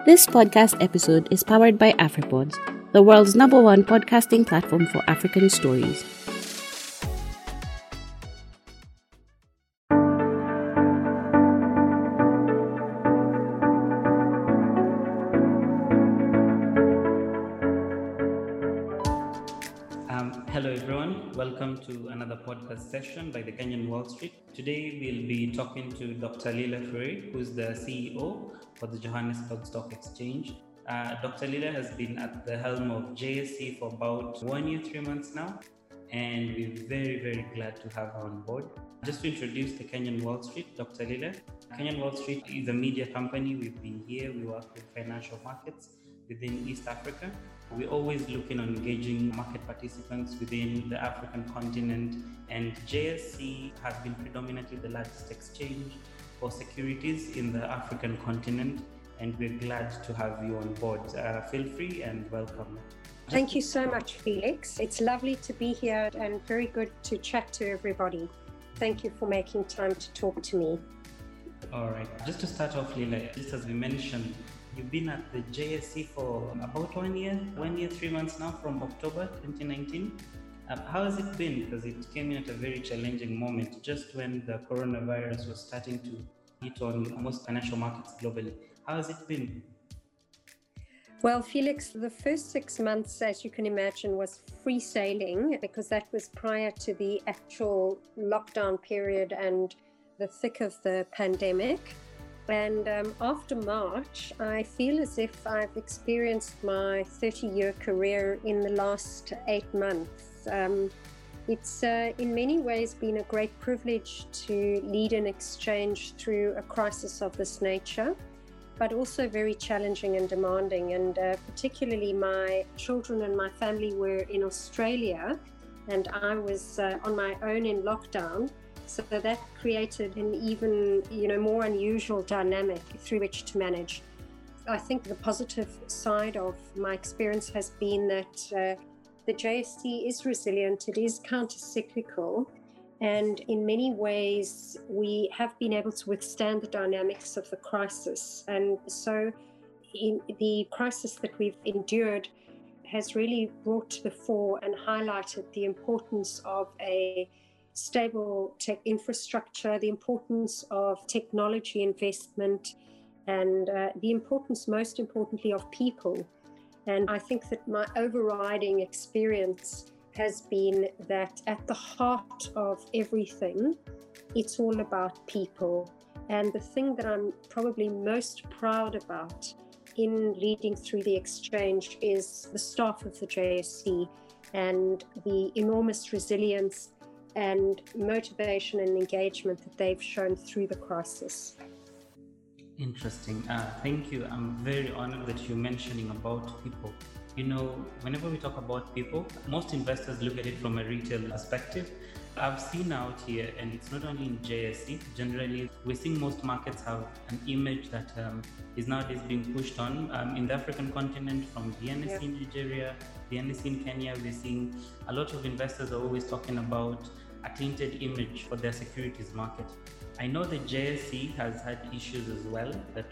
This podcast episode is powered by AfriPods, the world's #1 podcasting platform for African stories. Hello everyone, welcome to another podcast session by the Kenyan Wall Street. Today we'll be talking to Dr. Lila Furey, who's the CEO for the Johannesburg Stock Exchange. Dr. Lila has been at the helm of JSE for about 1 year, 3 months now, and we're very glad to have her on board. Just to introduce the Kenyan Wall Street, Dr. Lila. Kenyan Wall Street is a media company. We've been here, we work with financial markets within East Africa. We're always looking on engaging market participants within the African continent, and JSE has been predominantly the largest exchange for securities in the African continent, and we're glad to have you on board. Feel free and welcome. Thank you so much, Felix. It's lovely to be here and very good to chat to everybody. Thank you for making time to talk to me. All right. Just to start off, Lila, just as we mentioned, you've been at the JSE for about 1 year, 3 months now, from October 2019. How has it been? Because it came in at a very challenging moment, just when the coronavirus was starting to hit on most financial markets globally. How has it been? Well, Felix, the first 6 months, as you can imagine, was free sailing because that was prior to the actual lockdown period and the thick of the pandemic. And after March, I feel as if I've experienced my 30-year career in the last 8 months. It's in many ways been a great privilege to lead an exchange through a crisis of this nature, but also very challenging and demanding. And particularly my children and my family were in Australia, and I was on my own in lockdown. So that created an even, more unusual dynamic through which to manage. I think the positive side of my experience has been that the JSE is resilient, it is counter-cyclical, and in many ways we have been able to withstand the dynamics of the crisis. And so in the crisis that we've endured has really brought to the fore and highlighted the importance of a stable tech infrastructure, the importance of technology investment, and the importance, most importantly, of people. And I think that my overriding experience has been that at the heart of everything, it's all about people. And the thing that I'm probably most proud about in leading through the exchange is the staff of the JSE and the enormous resilience and motivation and engagement that they've shown through the crisis. Interesting. Thank you. I'm very honored that you're mentioning about people. Whenever we talk about people, most investors look at it from a retail perspective. I've seen out here, and it's not only in JSE, generally, we're seeing most markets have an image that is nowadays being pushed on. In the African continent, from the NSE in Nigeria, the NSE in Kenya, we're seeing a lot of investors are always talking about a tainted image for their securities market. I know the JSE has had issues as well, that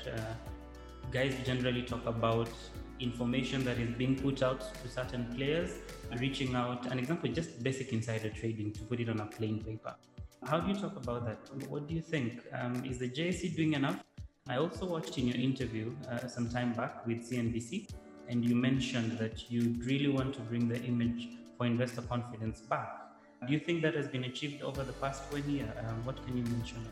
guys generally talk about information that is being put out to certain players, reaching out. An example, just basic insider trading, to put it on a plain paper. How do you talk about that? What do you think? Is the JSE doing enough? I also watched in your interview some time back with CNBC, and you mentioned that you really want to bring the image for investor confidence back. Do you think that has been achieved over the past 1 year? What can you mention on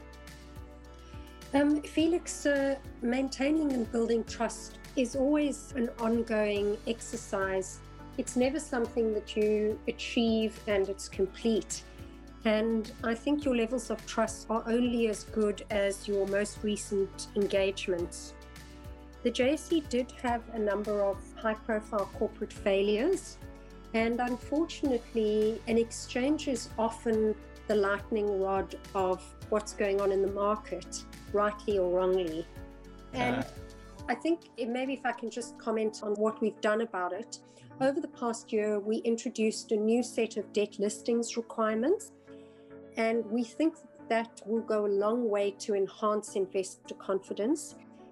that? Felix, maintaining and building trust is always an ongoing exercise. It's never something that you achieve and it's complete. And I think your levels of trust are only as good as your most recent engagements. The JSE did have a number of high-profile corporate failures. And unfortunately, an exchange is often the lightning rod of what's going on in the market, rightly or wrongly. And I think maybe if I can just comment on what we've done about it. Over the past year, we introduced a new set of debt listings requirements, and we think that will go a long way to enhance investor confidence.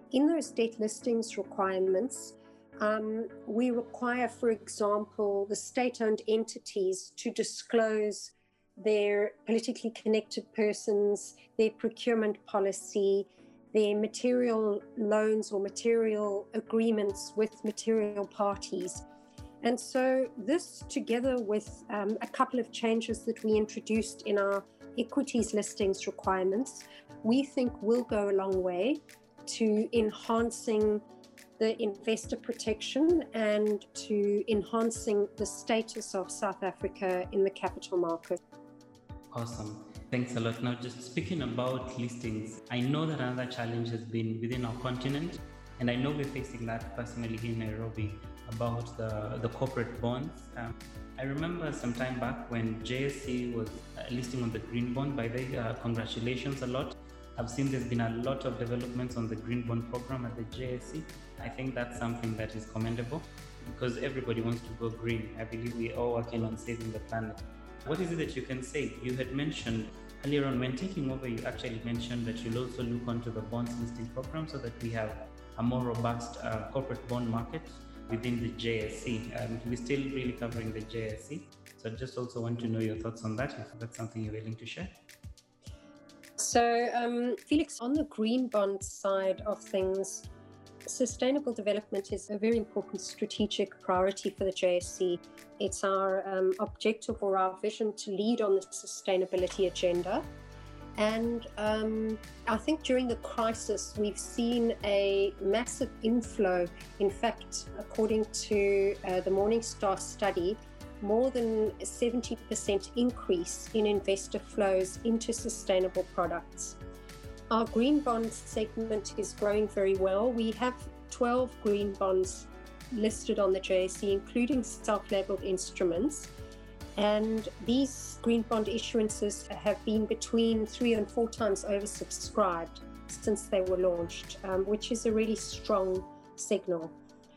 In those debt listings requirements, we require, for example, the state-owned entities to disclose their politically connected persons, their procurement policy, their material loans or material agreements with material parties. And so this, together with a couple of changes that we introduced in our equities listings requirements, we think will go a long way to enhancing the investor protection and to enhancing the status of South Africa in the capital market. Awesome. Thanks a lot. Now, just speaking about listings, I know that another challenge has been within our continent, and I know we're facing that personally here in Nairobi about the corporate bonds. I remember some time back when JSE was listing on the green bond. By the way, congratulations a lot. I've seen there's been a lot of developments on the green bond program at the JSE. I think that's something that is commendable because everybody wants to go green. I believe we're all working on saving the planet. What is it that you can say? You had mentioned earlier on when taking over, you actually mentioned that you'll also look onto the bonds listing program so that we have a more robust corporate bond market within the JSE. We're still really covering the JSE. So I just also want to know your thoughts on that, if that's something you're willing to share. So, Felix, on the green bond side of things, sustainable development is a very important strategic priority for the JSE. It's our objective or our vision to lead on the sustainability agenda. And I think during the crisis, we've seen a massive inflow. In fact, according to the Morningstar study, more than a 70% increase in investor flows into sustainable products. Our green bond segment is growing very well. We have 12 green bonds listed on the JSE, including self-labeled instruments. And these green bond issuances have been between 3 and 4 times oversubscribed since they were launched, which is a really strong signal.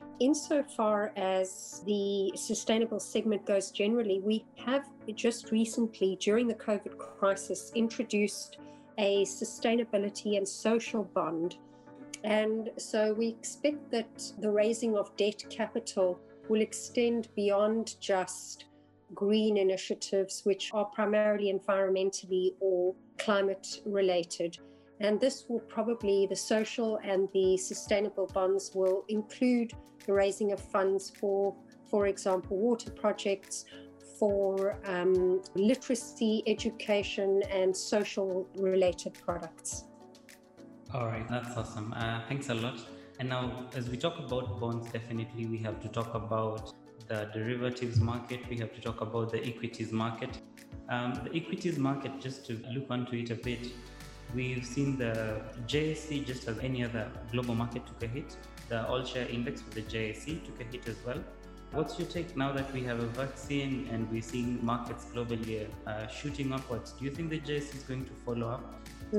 Insofar as the sustainable segment goes generally, we have just recently, during the COVID crisis, introduced a sustainability and social bond. And so we expect that the raising of debt capital will extend beyond just green initiatives, which are primarily environmentally or climate related. And this will probably, the social and the sustainable bonds will include the raising of funds for example, water projects, for literacy, education, and social related products. All right, that's awesome. Thanks a lot. And now, as we talk about bonds, definitely we have to talk about the derivatives market. We have to talk about the equities market. The equities market, just to look onto it a bit, we've seen the JSE, just as any other global market, took a hit. The all-share index for the JSE took a hit as well. What's your take now that we have a vaccine and we're seeing markets globally shooting upwards? Do you think the JSE is going to follow up?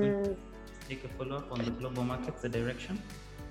Take a follow-up on the global markets, the direction?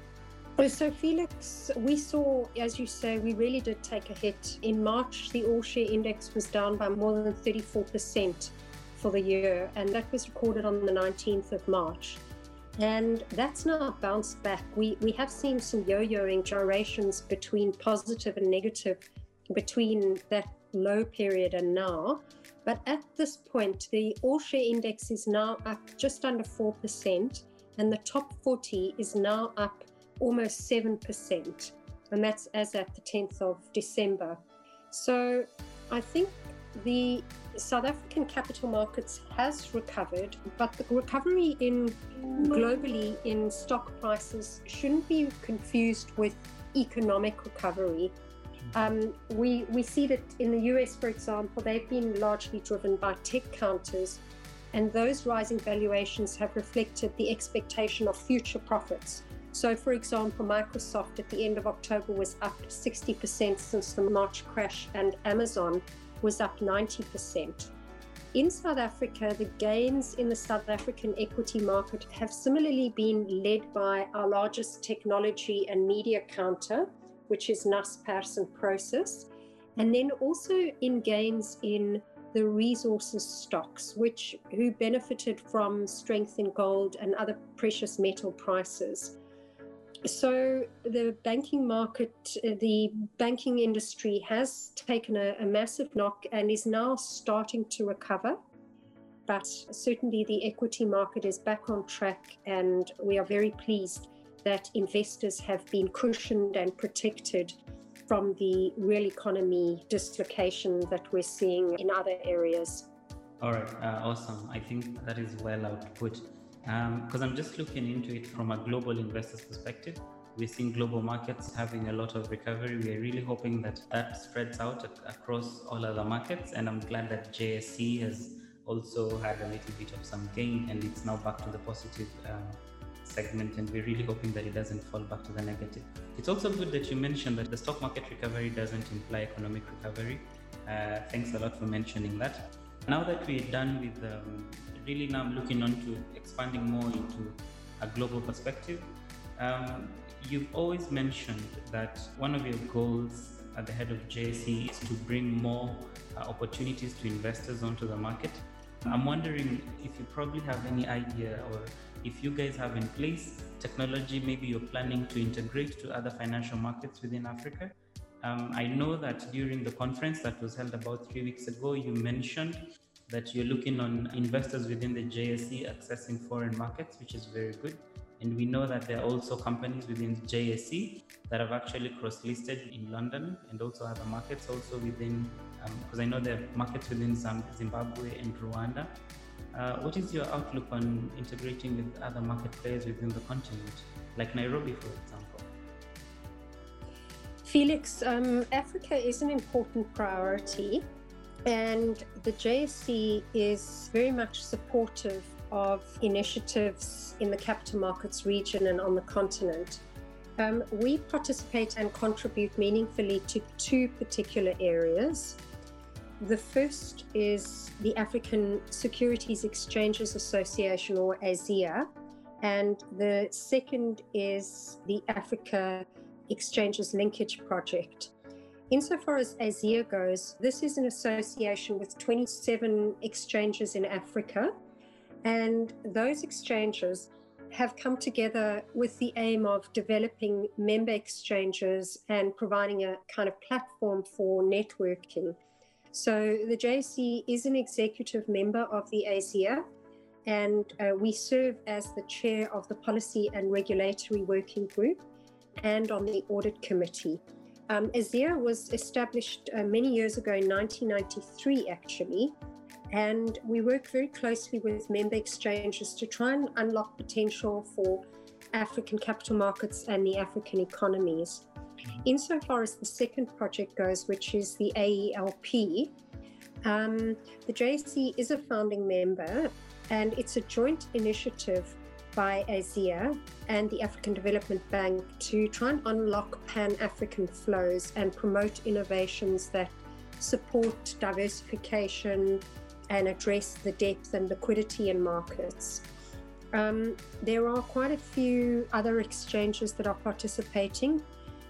So Felix, we saw, as you say, we really did take a hit. In March, the all-share index was down by more than 34% for the year, and that was recorded on the 19th of March. And that's now bounced back. We have seen some yo-yoing gyrations between positive and negative between that low period and now. But at this point, the all-share index is now up just under 4%, and the top 40 is now up almost 7%. And that's as at the 10th of December. So I think the South African capital markets has recovered, but the recovery globally in stock prices shouldn't be confused with economic recovery. We see that in the US, for example, they've been largely driven by tech counters, and those rising valuations have reflected the expectation of future profits. So, for example, Microsoft at the end of October was up 60% since the March crash, and Amazon was up 90%. In South Africa, the gains in the South African equity market have similarly been led by our largest technology and media counter, which is Naspers and Prosus, and then also in gains in the resources stocks, who benefited from strength in gold and other precious metal prices. So the banking market, the banking industry has taken a massive knock and is now starting to recover. But certainly the equity market is back on track, and we are very pleased that investors have been cushioned and protected from the real economy dislocation that we're seeing in other areas. All right, awesome. I think that is well output. Because I'm just looking into it from a global investor's perspective. We're seeing global markets having a lot of recovery. We're really hoping that that spreads out across all other markets. And I'm glad that JSE has also had a little bit of some gain, and it's now back to the positive segment. And we're really hoping that it doesn't fall back to the negative. It's also good that you mentioned that the stock market recovery doesn't imply economic recovery. Thanks a lot for mentioning that. Now that we're done with really now I'm looking on to expanding more into a global perspective. You've always mentioned that one of your goals at the head of JSE is to bring more opportunities to investors onto the market. I'm wondering if you probably have any idea, or if you guys have in place technology maybe you're planning to integrate to other financial markets within Africa. I know that during the conference that was held about 3 weeks ago, you mentioned that you're looking on investors within the JSE accessing foreign markets, which is very good. And we know that there are also companies within the JSE that have actually cross-listed in London and also other markets also within, because I know there are markets within Zimbabwe and Rwanda. What is your outlook on integrating with other market players within the continent, like Nairobi, for example? Felix, Africa is an important priority, and the JSE is very much supportive of initiatives in the capital markets region and on the continent. We participate and contribute meaningfully to two particular areas. The first is the African Securities Exchanges Association, or ASEA, and the second is the Africa Exchanges Linkage Project. Insofar as ASEA goes, this is an association with 27 exchanges in Africa, and those exchanges have come together with the aim of developing member exchanges and providing a kind of platform for networking. So the JSE is an executive member of the ASEA, and we serve as the chair of the Policy and Regulatory Working Group and on the Audit Committee. ASEA was established many years ago in 1993, actually, and we work very closely with member exchanges to try and unlock potential for African capital markets and the African economies. Insofar as the second project goes, which is the AELP, the JSE is a founding member, and it's a joint initiative by ASEA and the African Development Bank to try and unlock Pan-African flows and promote innovations that support diversification and address the depth and liquidity in markets. There are quite a few other exchanges that are participating.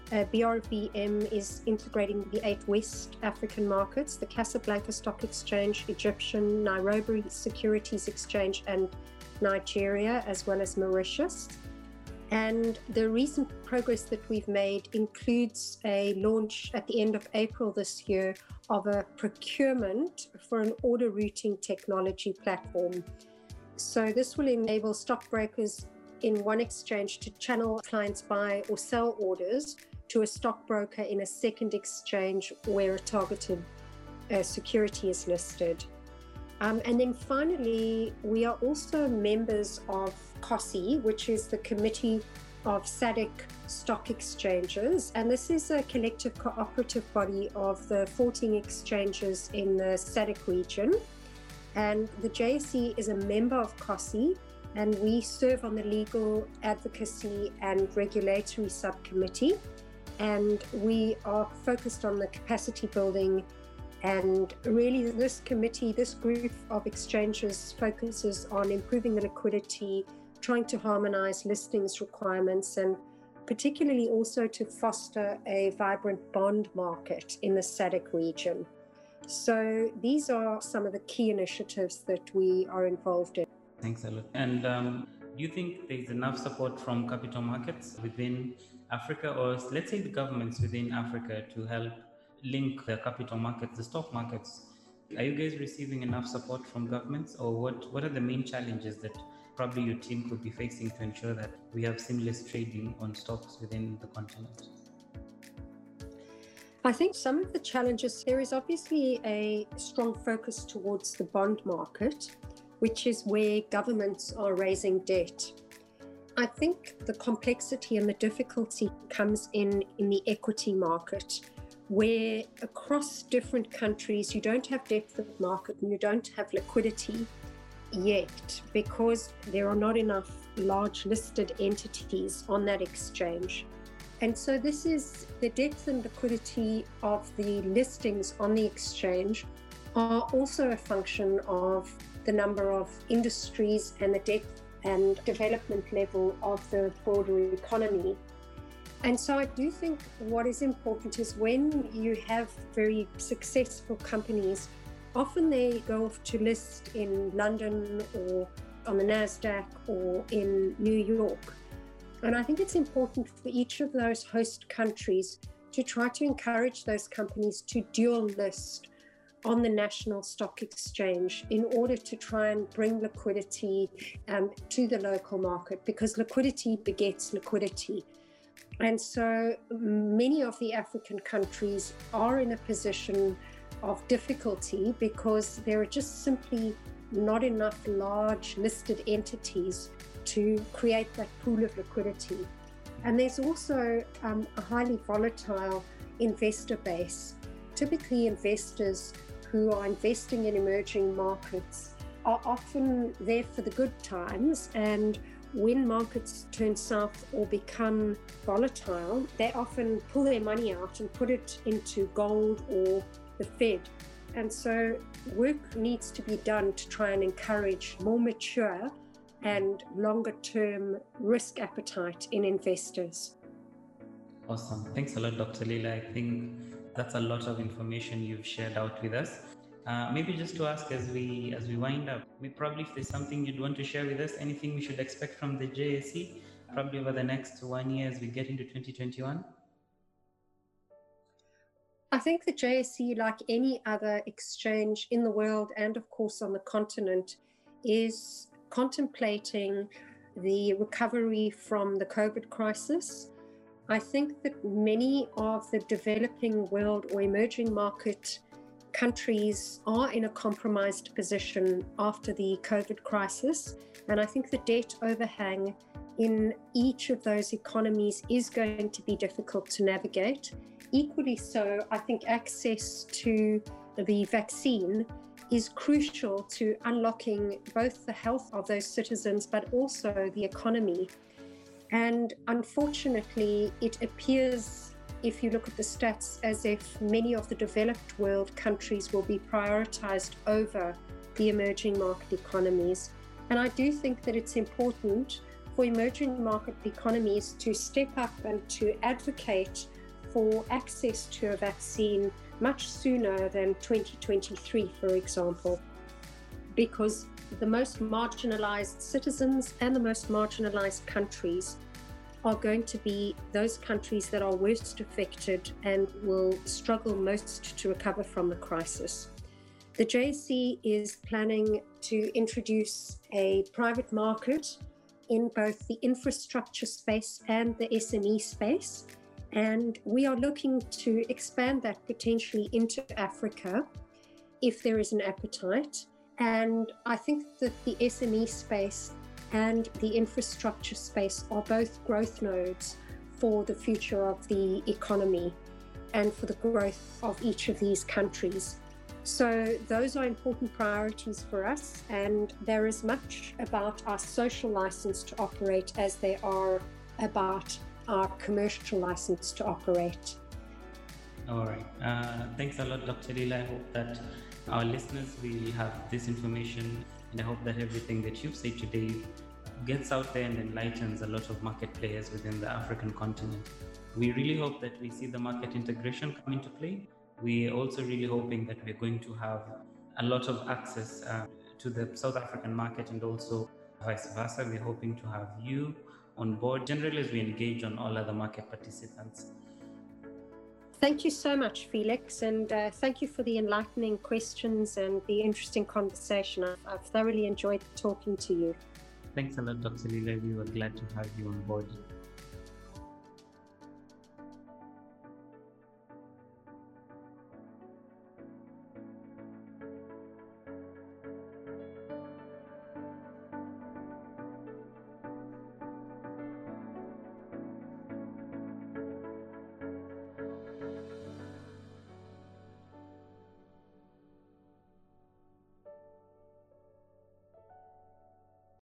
BRBM is integrating the 8 West African markets, the Casablanca Stock Exchange, Egyptian, Nairobi Securities Exchange, and Nigeria, as well as Mauritius. And the recent progress that we've made includes a launch at the end of April this year of a procurement for an order routing technology platform. So this will enable stockbrokers in one exchange to channel clients' buy or sell orders to a stockbroker in a second exchange where a targeted security is listed. And then finally, we are also members of COSI, which is the Committee of SADC Stock Exchanges. And this is a collective cooperative body of the 14 exchanges in the SADC region. And the JSE is a member of COSI, and we serve on the Legal Advocacy and Regulatory Subcommittee. And we are focused on the capacity building. And really, this committee, this group of exchanges focuses on improving the liquidity, trying to harmonize listings requirements, and particularly also to foster a vibrant bond market in the SADC region. So these are some of the key initiatives that we are involved in. Thanks a lot. And Do you think there's enough support from capital markets within Africa, or let's say the governments within Africa, to help link the capital markets, the stock markets? Are you guys receiving enough support from governments, or what are the main challenges that probably your team could be facing to ensure that we have seamless trading on stocks within the continent? I think some of the challenges, there is obviously a strong focus towards the bond market, which is where governments are raising debt. I think the complexity and the difficulty comes in the equity market, where across different countries you don't have depth of market and you don't have liquidity yet, because there are not enough large listed entities on that exchange. And so this is the depth and liquidity of the listings on the exchange are also a function of the number of industries and the depth and development level of the broader economy. And so I do think what is important is when you have very successful companies, often they go off to list in London or on the NASDAQ or in New York. And I think it's important for each of those host countries to try to encourage those companies to dual list on the national stock exchange in order to try and bring liquidity to the local market, because liquidity begets liquidity. And so many of the African countries are in a position of difficulty because there are just simply not enough large listed entities to create that pool of liquidity. And there's also a highly volatile investor base. Typically, investors who are investing in emerging markets are often there for the good times, and when markets turn south or become volatile, they often pull their money out and put it into gold or the Fed. And so work needs to be done to try and encourage more mature and longer term risk appetite in investors. Awesome. Thanks a lot, Dr. Leila. I think that's a lot of information you've shared out with us. Maybe just to ask as we wind up, probably if there's something you'd want to share with us, anything we should expect from the JSE, probably over the next 1 year as we get into 2021? I think the JSE, like any other exchange in the world and of course on the continent, is contemplating the recovery from the COVID crisis. I think that many of the developing world or emerging market countries are in a compromised position after the COVID crisis. And I think the debt overhang in each of those economies is going to be difficult to navigate. Equally so, I think access to the vaccine is crucial to unlocking both the health of those citizens, but also the economy. And unfortunately, it appears, if you look at the stats, as if many of the developed world countries will be prioritized over the emerging market economies. And I do think that it's important for emerging market economies to step up and to advocate for access to a vaccine much sooner than 2023, for example, because the most marginalized citizens and the most marginalized countries are going to be those countries that are worst affected and will struggle most to recover from the crisis. The JSE is planning to introduce a private market in both the infrastructure space and the SME space. And we are looking to expand that potentially into Africa if there is an appetite. And I think that the SME space and the infrastructure space are both growth nodes for the future of the economy and for the growth of each of these countries. So those are important priorities for us, and they're as much about our social license to operate as they are about our commercial license to operate. All right. Thanks a lot, Dr. Leila. I hope that our listeners will have this information, and I hope that everything that you've said today gets out there and enlightens a lot of market players within the African continent. We really hope that we see the market integration come into play. We're also really hoping that we're going to have a lot of access to the South African market and also Vice versa, we're hoping to have you on board, generally as we engage on all other market participants. Thank you so much, Felix, and thank you for the enlightening questions and the interesting conversation. I've thoroughly enjoyed talking to you. Thanks a lot, Dr. Lila. We were glad to have you on board.